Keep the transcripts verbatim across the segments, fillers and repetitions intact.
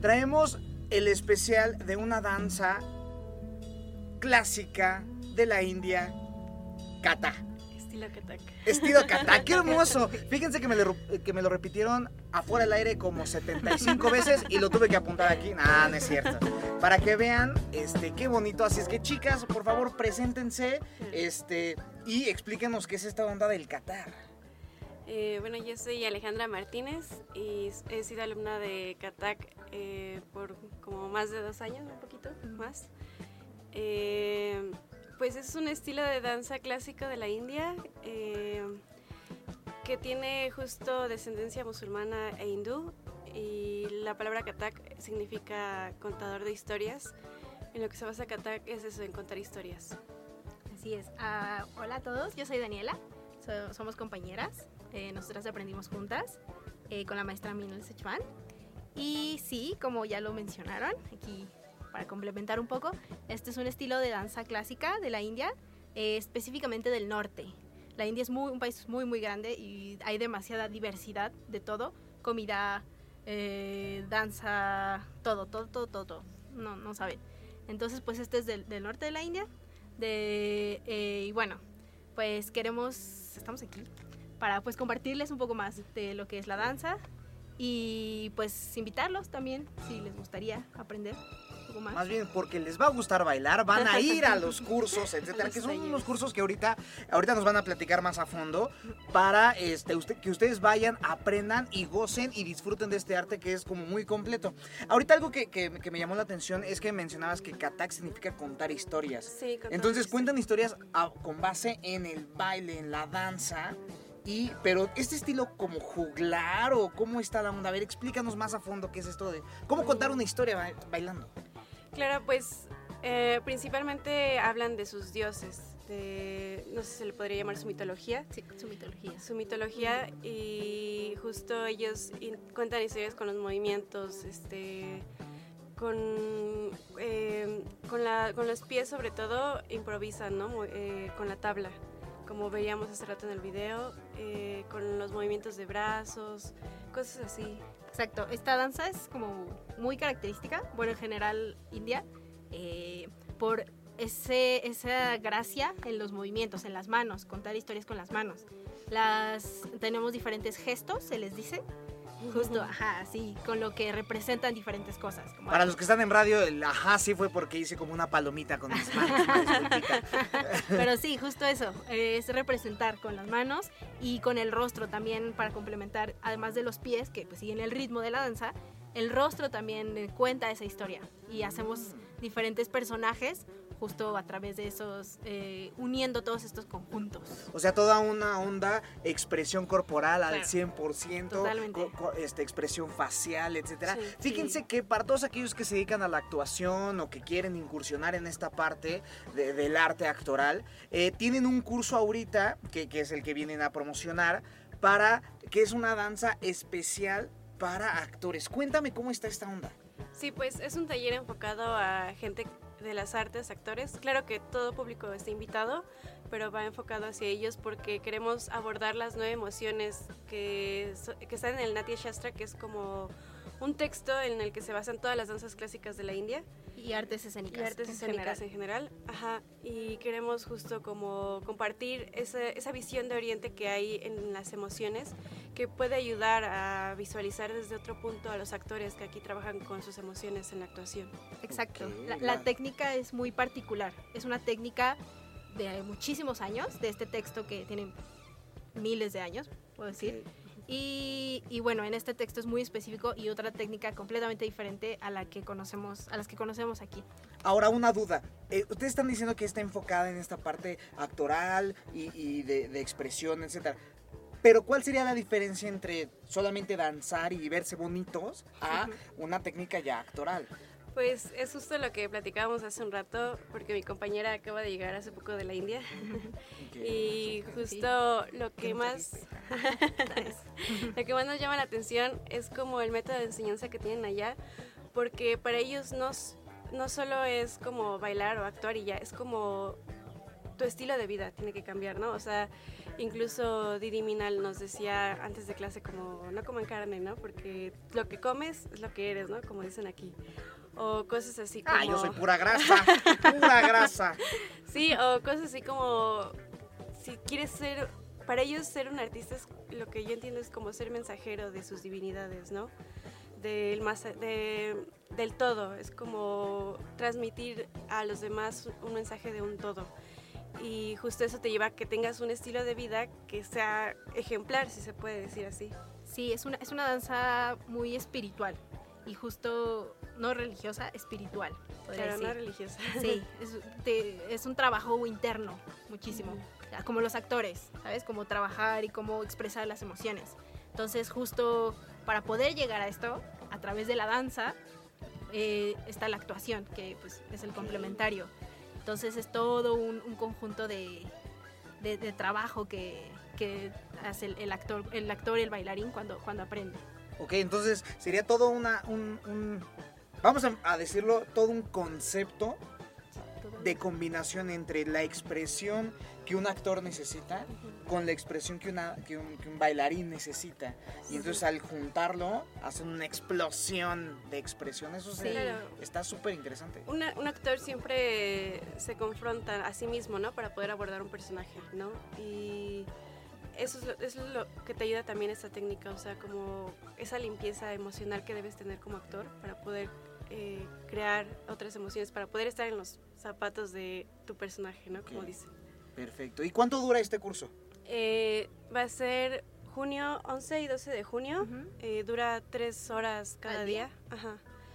traemos el especial de una danza clásica de la India, Kathak. Estilo Kathak. Estilo Kathak, qué hermoso. Fíjense que me, lo, que me lo repitieron afuera del aire como setenta y cinco veces y lo tuve que apuntar aquí. Nah, no es cierto. Para que vean este, qué bonito. Así es que, chicas, por favor, preséntense este, y explíquenos qué es esta onda del Kathak. Eh, bueno, yo soy Alejandra Martínez y he sido alumna de Kathak eh, por como más de dos años, un poquito más. Eh, Pues es un estilo de danza clásico de la India eh, que tiene justo descendencia musulmana e hindú, y la palabra Kathak significa contador de historias. En lo que se basa Kathak es eso, en contar historias. Así es. Uh, hola a todos, yo soy Daniela, so, somos compañeras, eh, nosotras aprendimos juntas eh, con la maestra Minel Sechuan. Y sí, como ya lo mencionaron, aquí para complementar un poco, este es un estilo de danza clásica de la India, eh, específicamente del norte. La India es muy, un país muy muy grande y hay demasiada diversidad de todo, comida, eh, danza, todo, todo, todo, todo, todo. No, no saben. Entonces pues este es del, del norte de la India, de, eh, y bueno, pues queremos, estamos aquí para pues compartirles un poco más de lo que es la danza y pues invitarlos también si les gustaría aprender. Más. más bien porque les va a gustar bailar, van a ir a los cursos, etcétera, que son unos cursos que ahorita, ahorita nos van a platicar más a fondo para este, usted, que ustedes vayan, aprendan y gocen y disfruten de este arte que es como muy completo. Ahorita algo que, que, que me llamó la atención es que mencionabas que Kathak significa contar historias. Sí, contar Entonces historias. cuentan historias a, con base en el baile, en la danza. Y, pero este estilo como juglar o cómo está la onda, a ver, explícanos más a fondo qué es esto de cómo contar una historia ba- bailando. Claro, pues eh, principalmente hablan de sus dioses, de, no sé si se le podría llamar su mitología. Sí, su mitología. Su mitología, y justo ellos in- cuentan historias con los movimientos, este, con, eh, con, la, con los pies sobre todo, improvisan, ¿no? Mo- eh, con la tabla, como veíamos hace rato en el video, eh, con los movimientos de brazos, cosas así. Exacto, esta danza es como muy característica, bueno, en general India, eh, por ese, esa gracia en los movimientos, en las manos, contar historias con las manos. Las, tenemos diferentes gestos, se les dice, justo, ajá, así, con lo que representan diferentes cosas. Como Para los que están en radio, el ajá sí fue porque hice como una palomita con mis manos. Pero sí, justo eso, eh, es representar con las manos y con el rostro también para complementar, además de los pies, que pues siguen el ritmo de la danza, el rostro también eh, cuenta esa historia y hacemos diferentes personajes justo a través de esos, eh, uniendo todos estos conjuntos. O sea, toda una onda, expresión corporal al Claro. cien por ciento, Totalmente. co- co- este, expresión facial, etcétera. Sí, Fíjense sí. que para todos aquellos que se dedican a la actuación o que quieren incursionar en esta parte de- del arte actoral, eh, tienen un curso ahorita, que, que es el que vienen a promocionar, para que es una danza especial para actores. Cuéntame cómo está esta onda. Sí, pues es un taller enfocado a gente de las artes, actores. Claro que todo público está invitado, pero va enfocado hacia ellos porque queremos abordar las nueve emociones que, so- que están en el Natya Shastra, que es como un texto en el que se basan todas las danzas clásicas de la India. Y artes escénicas. Y artes en escénicas general. en general. Ajá, y queremos justo como compartir esa, esa visión de Oriente que hay en las emociones, que puede ayudar a visualizar desde otro punto a los actores que aquí trabajan con sus emociones en la actuación. Exacto. Ok, La, la- la técnica es muy particular. Es una técnica de muchísimos años, de este texto que tiene miles de años, puedo decir. Y, y bueno, en este texto es muy específico y otra técnica completamente diferente a la que conocemos, a las que conocemos aquí. Ahora, una duda. Eh, ustedes están diciendo que está enfocada en esta parte actoral y, y de, de expresión, etcétera. Pero ¿cuál sería la diferencia entre solamente danzar y verse bonitos a una técnica ya actoral? Pues es justo lo que platicábamos hace un rato, porque mi compañera acaba de llegar hace poco de la India. Y justo lo que más lo que más nos llama la atención es como el método de enseñanza que tienen allá, porque para ellos no, s- no solo es como bailar o actuar y ya, es como tu estilo de vida tiene que cambiar, ¿no? O sea, incluso Didi Minal nos decía antes de clase como, no coman carne, ¿no? Porque lo que comes es lo que eres, ¿no? Como dicen aquí. O cosas así como... Ah, yo soy pura grasa, pura grasa. Sí, o cosas así como, si quieres ser, para ellos ser un artista, es, lo que yo entiendo es como ser mensajero de sus divinidades, ¿no? Del, más, de, del todo, es como transmitir a los demás un mensaje de un todo. Y justo eso te lleva a que tengas un estilo de vida que sea ejemplar, si se puede decir así. Sí, es una, es una danza muy espiritual y justo no religiosa, espiritual. Claro, decir. no religiosa. Sí, es, te, es un trabajo interno, muchísimo. Uh-huh. Como los actores, ¿sabes? Cómo trabajar y cómo expresar las emociones. Entonces, justo para poder llegar a esto, a través de la danza, eh, está la actuación, que pues, es el complementario. Entonces, es todo un, un conjunto de, de, de trabajo que, que hace el, el actor, el actor y el bailarín cuando, cuando aprende. Ok, entonces sería todo una, un, un vamos a, a decirlo, todo un concepto de combinación entre la expresión que un actor necesita uh-huh. con la expresión que, una, que, un, que un bailarín necesita. Y entonces al juntarlo, hacen una explosión de expresión. Eso sí. se, está súper interesante. Una, un actor siempre se confronta a sí mismo, ¿no? Para poder abordar un personaje, ¿no? Y eso es, lo, eso es lo que te ayuda también esta técnica, o sea, como esa limpieza emocional que debes tener como actor para poder eh, crear otras emociones, para poder estar en los zapatos de tu personaje, ¿no? Como okay. dice. Perfecto. ¿Y cuánto dura este curso? Eh, va a ser junio once y doce de junio. Uh-huh. Eh, dura tres horas cada día. día. Ajá.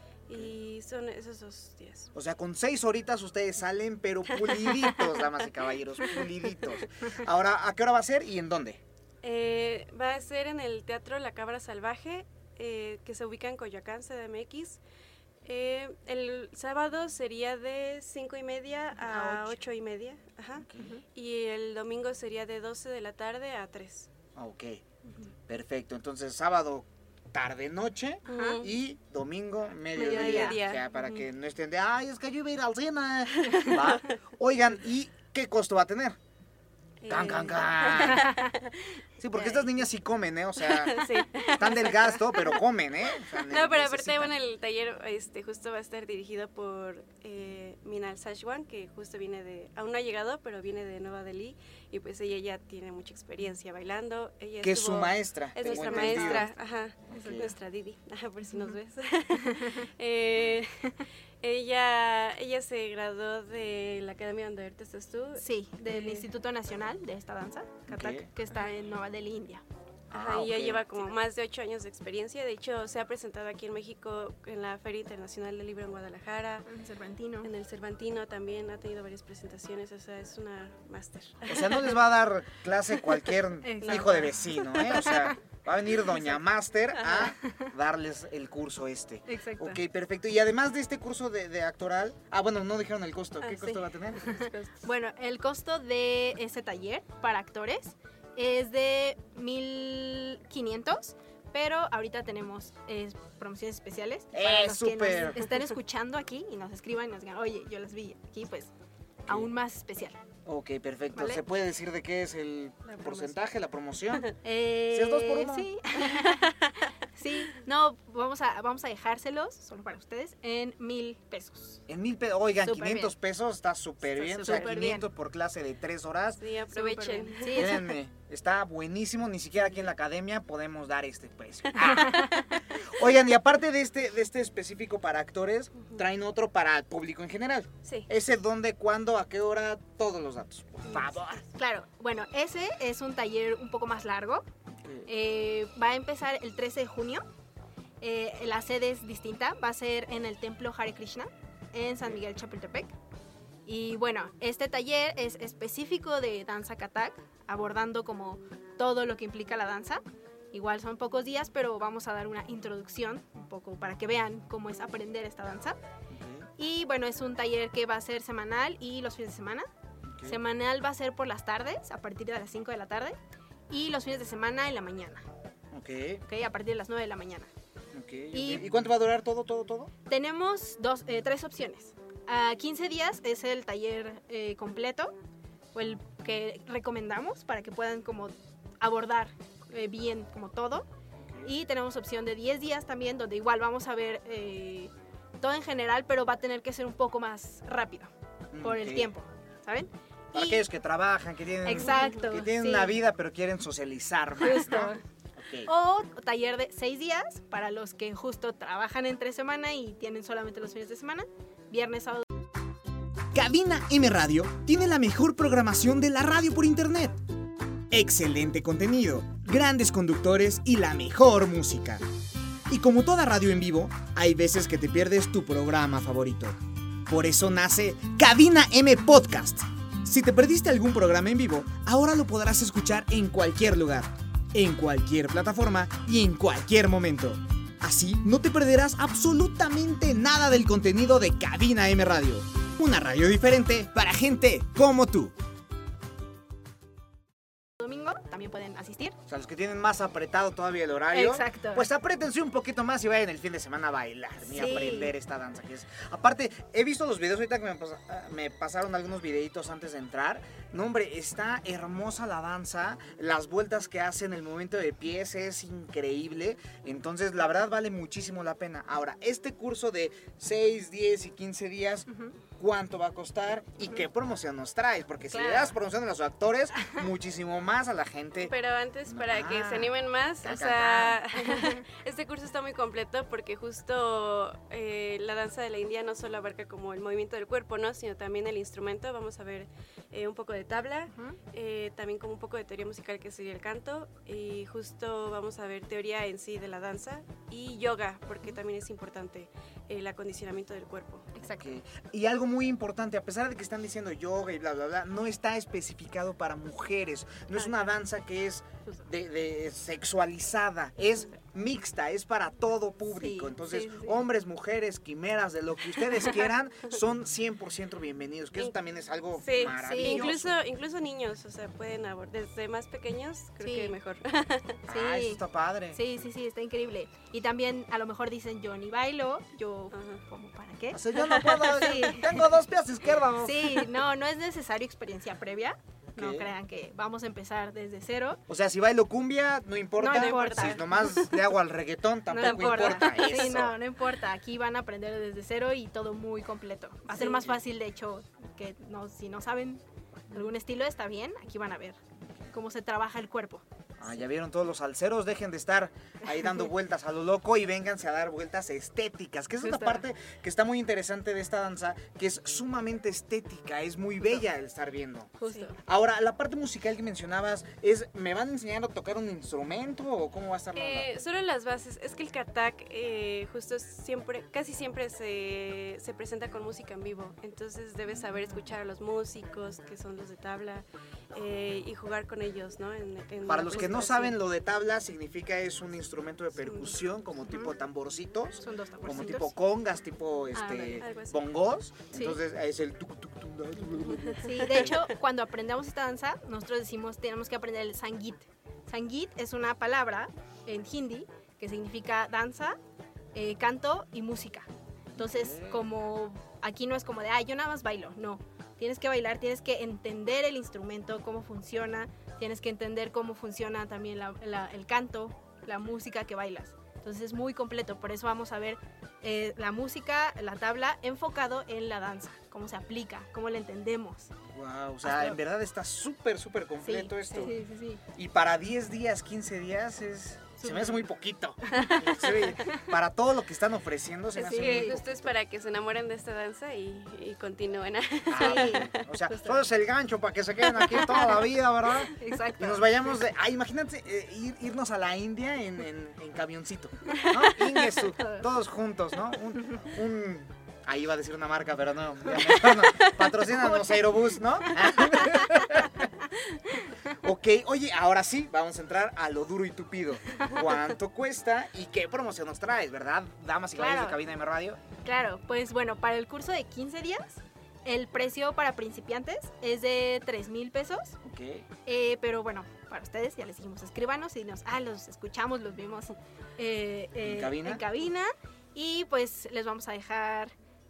Y son esos dos días. O sea, con seis horitas ustedes salen, pero puliditos, damas y caballeros, puliditos. Ahora, ¿a qué hora va a ser y en dónde? Eh, va a ser en el Teatro La Cabra Salvaje, eh, que se ubica en Coyoacán, C D M X. Eh, el sábado sería de cinco y media a, a ocho y media. Ajá. Okay. Y el domingo sería de doce de la tarde a tres. Ok, uh-huh. Perfecto. Entonces, sábado tarde noche uh-huh. y domingo mediodía. mediodía. O sea, para uh-huh. que no estén de, ay, es que yo iba a ir al cine. ¿Va? Oigan, ¿y qué costo va a tener? Eh... Can, can, can. Sí, porque estas niñas sí comen, ¿eh? O sea, sí. Están del gasto, pero comen, ¿eh? O sea, no, pero aparte, bueno, el taller este, justo va a estar dirigido por eh, Minal Sajwan, que justo viene de, aún no ha llegado, pero viene de Nueva Delhi, y pues ella ya tiene mucha experiencia bailando. Ella que estuvo, es su maestra. Es nuestra entendido. maestra, ajá, okay. Es nuestra Didi, ajá, por si nos ves. eh, ella, ella se graduó de la academia donde ahorita estás tú. Sí, del eh, Instituto Nacional de esta danza, Kathak, okay. que está en Nueva Delhi, India. Ajá, ah, y ella okay. lleva como más de ocho años de experiencia. De hecho, se ha presentado aquí en México en la Feria Internacional del Libro en Guadalajara. En el Cervantino. En el Cervantino también ha tenido varias presentaciones. O sea, es una máster. O sea, no les va a dar clase cualquier hijo de vecino, ¿eh? O sea, va a venir doña Máster a darles el curso este. Exacto. Ok, perfecto. Y además de este curso de, de actoral, ah, bueno, no dijeron el costo. ¿Qué ah, costo sí. va a tener? Bueno, el costo de este taller para actores es de mil quinientos, pero ahorita tenemos eh, promociones especiales para eh, los super. que nos estén escuchando aquí y nos escriban y nos digan, oye, yo las vi aquí, pues okay. aún más especial. Ok, perfecto. ¿Vale? ¿Se puede decir de qué es el la porcentaje, la promoción? Eh, ¿Si es dos por uno? Sí. Sí, no, vamos a, vamos a dejárselos, solo para ustedes, en mil pesos. En mil pesos, oigan, super quinientos bien. Pesos está súper bien, super o sea, quinientos bien. Por clase de tres horas. Sí, aprovechen. Sí, Créanme, está buenísimo, ni siquiera aquí en la academia podemos dar este precio. Ah. Oigan, y aparte de este, de este específico para actores, uh-huh. traen otro para el público en general. Sí. Ese dónde, cuándo, a qué hora, todos los datos, por favor. Claro, bueno, ese es un taller un poco más largo. Eh, va a empezar el trece de junio. Eh, la sede es distinta, va a ser en el templo Hare Krishna en San Miguel Chapultepec. Y bueno, este taller es específico de danza Kathak, abordando como todo lo que implica la danza. Igual son pocos días, pero vamos a dar una introducción un poco para que vean cómo es aprender esta danza. Y bueno, es un taller que va a ser semanal y los fines de semana. Okay. Semanal va a ser por las tardes, a partir de las cinco de la tarde. Y los fines de semana en la mañana. Ok. Ok, a partir de las nueve de la mañana. Okay, y, okay. ¿Y cuánto va a durar todo, todo, todo? Tenemos dos, eh, tres opciones. A quince días es el taller eh, completo. o el que recomendamos para que puedan como abordar eh, bien como todo. Y tenemos opción de diez días también, donde igual vamos a ver eh, todo en general, pero va a tener que ser un poco más rápido por Ok. el tiempo, ¿saben? Para Y- aquellos que trabajan, que tienen, Exacto, que tienen sí. una vida pero quieren socializar más, Justo. ¿no? Ok. O taller de seis días para los que justo trabajan entre semana y tienen solamente los fines de semana, viernes, sábado. Cabina M Radio tiene la mejor programación de la radio por internet. Excelente contenido, grandes conductores y la mejor música. Y como toda radio en vivo, hay veces que te pierdes tu programa favorito. Por eso nace Cabina M Podcast. Si te perdiste algún programa en vivo, ahora lo podrás escuchar en cualquier lugar, en cualquier plataforma y en cualquier momento. Así no te perderás absolutamente nada del contenido de Cabina M Radio. Una radio diferente para gente como tú. Domingo también pueden asistir. O sea, los que tienen más apretado todavía el horario. Exacto. Pues aprétense un poquito más y vayan el fin de semana a bailar y a Sí. aprender esta danza. Que es... Aparte, he visto los videos ahorita que me, pas- me pasaron algunos videitos antes de entrar. No, hombre, está hermosa la danza. Las vueltas que hacen, el movimiento de pies es increíble. Entonces, la verdad, vale muchísimo la pena. Ahora, este curso de seis, diez y quince días, Ujú. ¿cuánto va a costar? ¿Y qué promoción nos traes? Porque si le Claro. das promoción a los actores, muchísimo más a la gente. Pero antes, para que Ah. se animen más, Ca, o ca, sea, este curso está muy completo porque justo eh, la danza de la India no solo abarca como el movimiento del cuerpo, ¿no? Sino también el instrumento. Vamos a ver eh, un poco de tabla, Ujú. eh, también como un poco de teoría musical que sería el canto, y justo vamos a ver teoría en sí de la danza y yoga, porque también es importante el acondicionamiento del cuerpo. Exacto. Ok. Y algo muy importante, a pesar de que están diciendo yoga y bla, bla, bla, no está especificado para mujeres. No es Ah, una claro. danza que es Justo. de, de sexualizada, es mixta, es para todo público. Sí, Entonces, sí, sí, sí. hombres, mujeres, quimeras, de lo que ustedes quieran, son cien por ciento bienvenidos. Que eso In- también es algo Sí, maravilloso. incluso, incluso niños, o sea, pueden abordar desde más pequeños, creo Sí. que mejor. Ah, eso Sí. está padre. Sí, sí, sí, está increíble. Y también a lo mejor dicen yo ni bailo, yo Ajá. como para qué. O sea, yo no puedo, Sí. tengo dos pies izquierdos. Sí, no, no es necesario experiencia previa. No Ok. crean que vamos a empezar desde cero. O sea, si bailo cumbia, no importa. No, no importa. Si nomás le hago al reggaetón, tampoco no importa. importa. Sí, Eso. no, no importa. Aquí van a aprender desde cero y todo muy completo. Va a ser Sí. más fácil, de hecho, que no, si no saben algún estilo, está bien. Aquí van a ver cómo se trabaja el cuerpo. Ah, ya vieron todos los salseros, dejen de estar ahí dando vueltas a lo loco y vénganse a dar vueltas estéticas, que esa es la Justo. parte que está muy interesante de esta danza, que es sumamente estética, es muy bella el estar viendo. Justo. Ahora, la parte musical que mencionabas es, ¿me van enseñando a tocar un instrumento o cómo va a estar la onda? Eh, solo las bases. Es que el Kathak eh, justo siempre, casi siempre se, se presenta con música en vivo. Entonces debes saber escuchar a los músicos, que son los de tabla, eh, y jugar con ellos, ¿no? En- en Para la los que no presentación. saben, lo de tabla significa es un instrumento de percusión como tipo tamborcitos, Son dos como tamborcitos. tipo congas, tipo ándale, este algo así. bongos. Sí. Entonces es el tuc, tuc, tuc, Sí, de hecho, cuando aprendemos esta danza, nosotros decimos tenemos que aprender el Sangeet. Sangeet es una palabra en hindi que significa danza, eh, canto y música. Entonces, como aquí no es como de, ah, yo nada más bailo, no. Tienes que bailar, tienes que entender el instrumento, cómo funciona, tienes que entender cómo funciona también la- la- el canto, la música que bailas. Entonces es muy completo, por eso vamos a ver eh, la música, la tabla, enfocado en la danza, cómo se aplica, cómo la entendemos. Wow, o sea, Hasta- en verdad está súper, súper completo Sí, esto. Sí, sí, sí. Y para diez días, quince días es... Se me hace muy Súper. poquito. Sí, para todo lo que están ofreciendo se me hace Sí, muy Que justo poquito. es para que se enamoren de esta danza y, y continúen. Ah, o sea, Justo. todo es el gancho para que se queden aquí toda la vida, ¿verdad? Exacto. Y nos vayamos de... Ah, imagínate eh, ir- irnos a la India en, en, en camioncito, ¿no? Ingesu, todos juntos, ¿no? Un, un- ahí iba a decir una marca, pero no. ya mejor no. Patrocínanos Aerobús, ¿no? Ok, oye, ahora sí, vamos a entrar a lo duro y tupido. ¿Cuánto cuesta y qué promoción nos traes, verdad? Damas y caballeros Claro. de Cabina M Radio. Claro, pues bueno, para el curso de quince días, el precio para principiantes es de tres mil pesos. Ok. Eh, pero bueno, para ustedes ya les dijimos, escríbanos y nos, ah, los escuchamos, los vimos eh, eh, ¿En cabina? en cabina. Y pues les vamos a dejar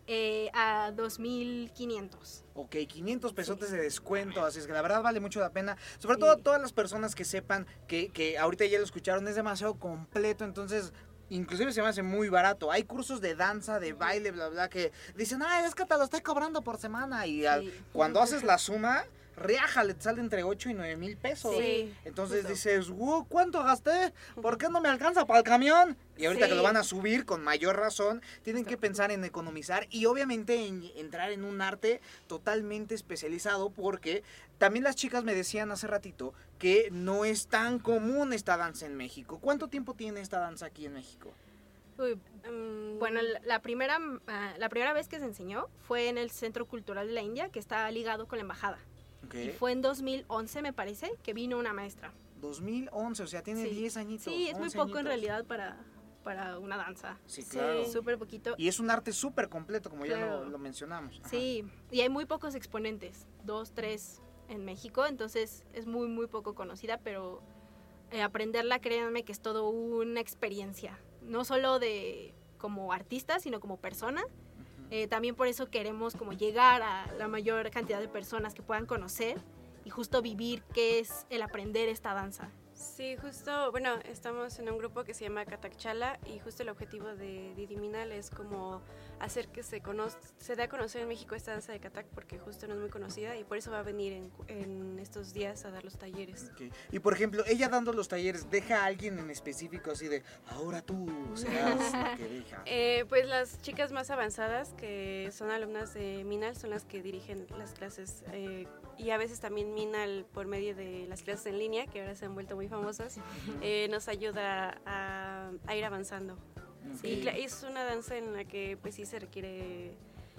Eh, a dos mil quinientos. Ok, quinientos pesotes sí. de descuento, así es que la verdad vale mucho la pena. Sobre Sí. todo todas las personas que sepan que, que ahorita ya lo escucharon, es demasiado completo, entonces inclusive se me hace muy barato. Hay cursos de danza, de baile, bla, bla, que dicen, ah, es que te lo estoy cobrando por semana. Y al, Sí. cuando haces la suma, riájale, te sale entre ocho y nueve mil pesos. Sí. Entonces Justo. dices, wow, ¿cuánto gasté? ¿Por qué no me alcanza para el camión? Y ahorita Sí. que lo van a subir con mayor razón, tienen Justo. que pensar en economizar y obviamente en entrar en un arte totalmente especializado, porque también las chicas me decían hace ratito que no es tan común esta danza en México. ¿Cuánto tiempo tiene esta danza aquí en México? Uy, Mm, bueno, la- la primera, ah, la primera vez que se enseñó fue en el Centro Cultural de la India, que está ligado con la embajada. Y Okay. fue en dos mil once, me parece, que vino una maestra. dos mil once, o sea, tiene Sí. diez añitos. Sí, es muy once poco en añitos. realidad para, para una danza. Sí, Sí. claro. Súper poquito. Y es un arte súper completo, como ya Claro. lo, lo mencionamos. Ajá. Sí, y hay muy pocos exponentes, dos, tres en México, entonces es muy, muy poco conocida, pero eh, aprenderla, créanme que es todo una experiencia, no solo de como artista, sino como persona. Ujú. Eh, también por eso queremos como llegar a la mayor cantidad de personas que puedan conocer y justo vivir qué es el aprender esta danza. Sí, justo, bueno, estamos en un grupo que se llama Kathak Chala y justo el objetivo de Didi Minal es como hacer que se conozca, se dé a conocer en México esta danza de Kathak porque justo no es muy conocida y por eso va a venir en, en estos días a dar los talleres. Ok. Y por ejemplo, ella dando los talleres, ¿deja a alguien en específico así de, ahora tú serás la que deja? Eh, pues las chicas más avanzadas que son alumnas de Minal son las que dirigen las clases eh, y a veces también Minal por medio de las clases en línea que ahora se han vuelto muy famosas eh, nos ayuda a, a ir avanzando. Sí, cla- es una danza en la que pues sí se requiere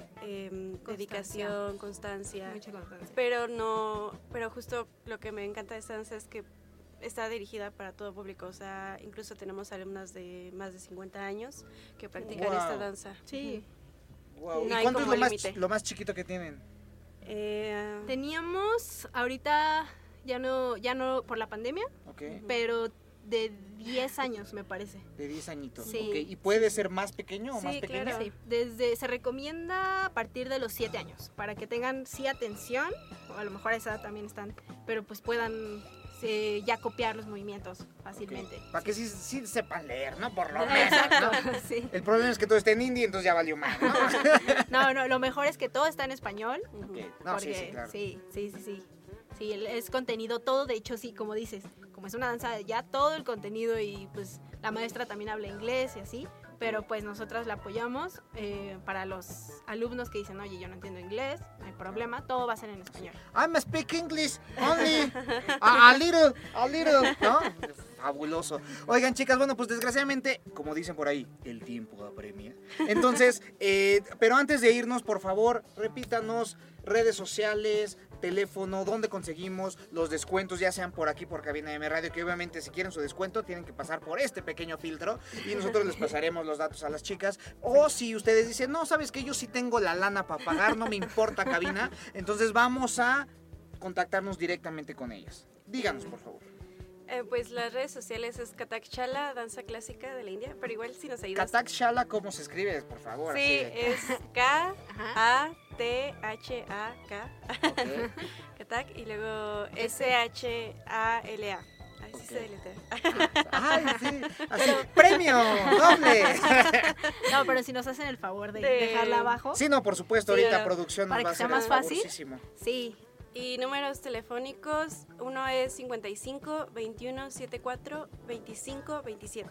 eh, dedicación, constancia, Mucha constancia. pero no, pero justo lo que me encanta de esta danza es que está dirigida para todo público, o sea, incluso tenemos alumnas de más de cincuenta años que practican Wow. esta danza. Sí. Wow. No ¿Y hay cuánto es como lo más, límite. chi- lo más chiquito que tienen? Eh, Teníamos ahorita, ya no, ya no por la pandemia, Ok. pero de diez años me parece. De diez añitos. Sí. Ok. ¿Y puede ser más pequeño o Sí, más pequeño? claro. Sí, desde, se recomienda a partir de los siete años, para que tengan sí atención, o a lo mejor a esa edad también están, pero pues puedan eh, ya copiar los movimientos fácilmente. Para que sí, sí sepan leer, ¿no? Por lo menos, Exacto, ¿no? sí. El problema es que todo está en hindi, entonces ya valió mal, ¿no? No, no, lo mejor es que todo está en español. ujú. Ok. No, sí, porque, sí, claro. sí, sí, sí, sí. Sí, el- es contenido todo, de hecho sí, como dices, como es una danza, ya todo el contenido y pues la maestra también habla inglés y así, pero pues nosotras la apoyamos eh, para los alumnos que dicen, oye, yo no entiendo inglés, no hay problema, todo va a ser en español. I'm speak English only a, a little, a little, ¿no? Fabuloso. Oigan, chicas, bueno, pues desgraciadamente, como dicen por ahí, el tiempo apremia. Entonces, eh, pero antes de irnos, por favor, repítanos redes sociales, teléfono, dónde conseguimos los descuentos, ya sean por aquí, por Cabina M Radio, que obviamente si quieren su descuento tienen que pasar por este pequeño filtro y nosotros les pasaremos los datos a las chicas. O si ustedes dicen, no, sabes que yo sí tengo la lana para pagar, no me importa Cabina, entonces vamos a contactarnos directamente con ellas. Díganos, por favor. Eh, pues las redes sociales es Kathak Chala, danza clásica de la India, pero igual si nos ayudas. Kathak Chala, ¿cómo se escribe, por favor? Sí, Así de- es K Ajá. A T H A K, Ok. Kathak, y luego S H A L A. Así Ok. se deletrea. ¡Ay, sí! Así, ¡premio! ¡Doble! No, pero si nos hacen el favor de, De- dejarla abajo, Sí, no, por supuesto, Sí, ahorita no. producción nos Para va a que sea hacer más el fácil. favorosísimo. sí, Y números telefónicos, uno es cincuenta y cinco, veintiuno, setenta y cuatro, veinticinco, veintisiete.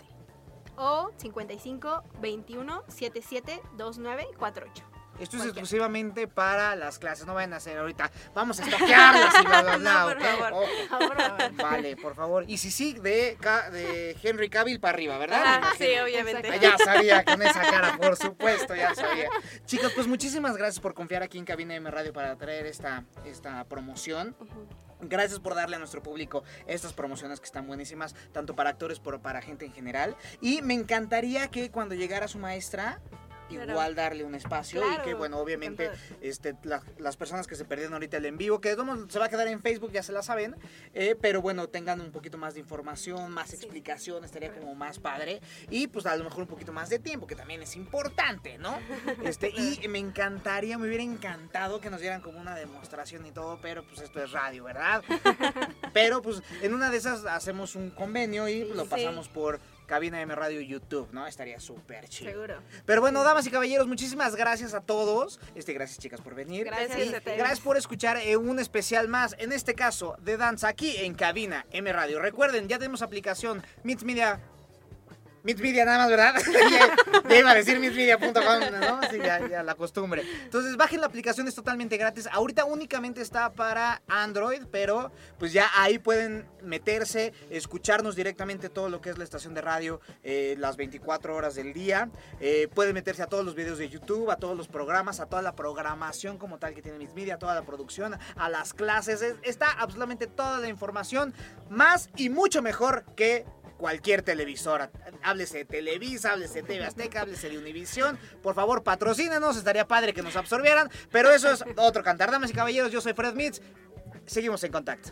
o cincuenta y cinco, veintiuno, setenta y siete, veintinueve, cuarenta y ocho. Esto es Cualquiera. exclusivamente para las clases, no vayan a hacer ahorita, vamos a estoquearlas y bla, bla, bla, No, por ¿ok? favor. Ojo. Por favor. Vale, por favor. Y si sí, de, Ca- de Henry Cavill para arriba, ¿verdad? Me Ah, imagino. sí, obviamente. Ah, ya sabía, con esa cara, por supuesto, ya sabía. Chicos, pues muchísimas gracias por confiar aquí en Cabina M Radio para traer esta, esta promoción. Ujú. Gracias por darle a nuestro público estas promociones que están buenísimas, tanto para actores como para gente en general. Y me encantaría que cuando llegara su maestra, igual Claro. darle un espacio Claro, y que bueno, obviamente encantado. este, la- las personas que se perdieron ahorita el en vivo, que de todos modos se va a quedar en Facebook, ya se la saben, eh, pero bueno, tengan un poquito más de información, más Sí. explicación, estaría como más padre y pues a lo mejor un poquito más de tiempo, que también es importante, ¿no? Este, y me encantaría, me hubiera encantado que nos dieran como una demostración y todo, pero pues esto es radio, ¿verdad? Pero pues en una de esas hacemos un convenio y lo Sí. pasamos por Cabina M Radio YouTube, ¿no? Estaría súper chido. Seguro. Pero bueno, damas y caballeros, muchísimas gracias a todos. Este, gracias chicas por venir. Gracias Y a ustedes. gracias por escuchar eh, un especial más, en este caso, de danza aquí en Cabina M Radio. Recuerden, ya tenemos aplicación Mits Media. Mits Media nada más, ¿verdad? ya, ya iba a decir mits media punto com, ¿no? Sí, ya, ya, la costumbre. Entonces, bajen la aplicación, es totalmente gratis. Ahorita únicamente está para Android, pero pues ya ahí pueden meterse, escucharnos directamente todo lo que es la estación de radio eh, las veinticuatro horas del día. Eh, pueden meterse a todos los videos de YouTube, a todos los programas, a toda la programación como tal que tiene Mits Media, a toda la producción, a las clases. Es- está absolutamente toda la información, más y mucho mejor que cualquier televisora. Háblese de Televisa, háblese de T V Azteca, háblese de Univisión. Por favor, patrocínenos, estaría padre que nos absorbieran, pero eso es otro cantar. Damas y caballeros, yo soy Fred Mits. Seguimos en contacto.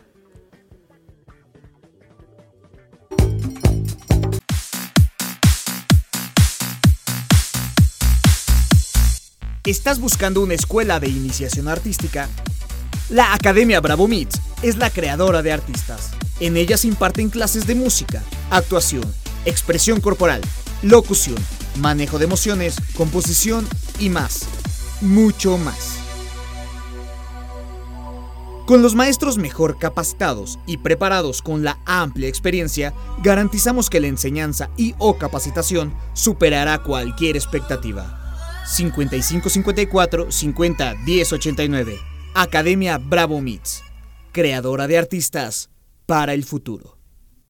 ¿Estás buscando una escuela de iniciación artística? La Academia Bravo Mits es la creadora de artistas. En ella se imparten clases de música, actuación, expresión corporal, locución, manejo de emociones, composición y más. Mucho más. Con los maestros mejor capacitados y preparados con la amplia experiencia, garantizamos que la enseñanza y o capacitación superará cualquier expectativa. cincuenta y cinco cincuenta y cuatro cincuenta diez ochenta y nueve. Academia Bravo Mits, creadora de artistas para el futuro.